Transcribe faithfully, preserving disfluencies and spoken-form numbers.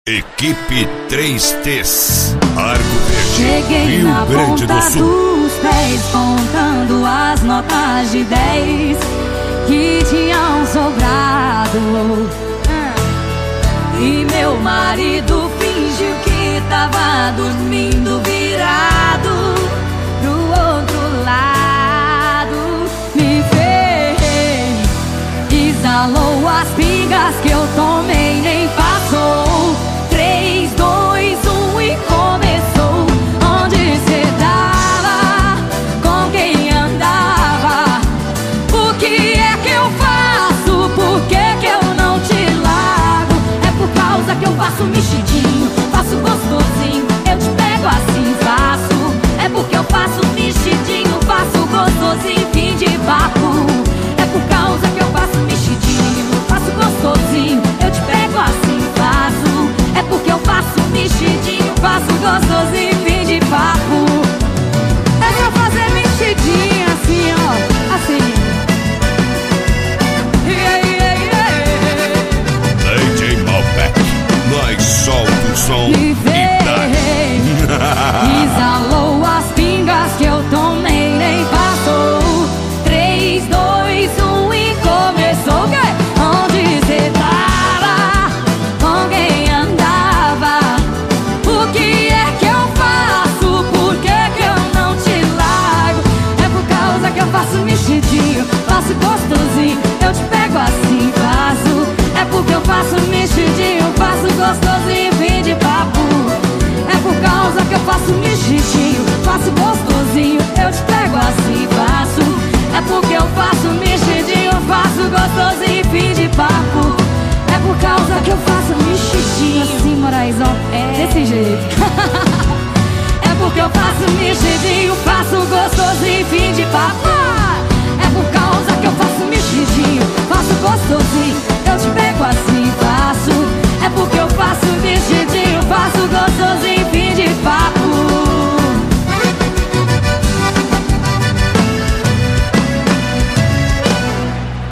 Equipe três T's, Arco Verde, cheguei Rio na Grande ponta do Sul. dos pés, contando as notas de dez que tinham sobrado. E meu marido fingiu que tava dormindo virado pro outro lado. Me fez, exalou as pingas que eu tomei, nem passou. Três, dois, um e começou. Onde cê tava? Com quem andava? O que é que eu faço? Por que que eu não te largo? É por causa que eu faço mexidinho, faço gostosinho, eu te pego assim, faço. É porque eu faço mexidinho, faço gostosinho, fim de papo. É por causa que eu faço mexidinho, faço gostosinho, eu te pego assim, faço. É porque eu faço mexidinho, faço gostosinho, fim de papo. É pra fazer mexidinho assim, ó, assim. Yeah, yeah, yeah. D J Malbec, nós solta o som Me e veio, exalou as pingas que eu tomei, nem passou. Três, dois, um e começou. Onde cê tava? Com quem andava? O que é que eu faço? Por que que eu não te largo? É por causa que eu faço mexidinho, faço gostosinho, eu te pego assim, faço. É porque eu faço mexidinho, faço gostosinho, fim de papo. É por causa que eu faço mexidinho, faço gostosinho, eu te pego assim, faço. É porque eu faço mexidinho, faço gostosinho, fim de papo. É por causa que eu faço mexidinho assim, Moraes, ó, é desse jeito. É porque eu faço mexidinho, faço gostosinho, fim de papo.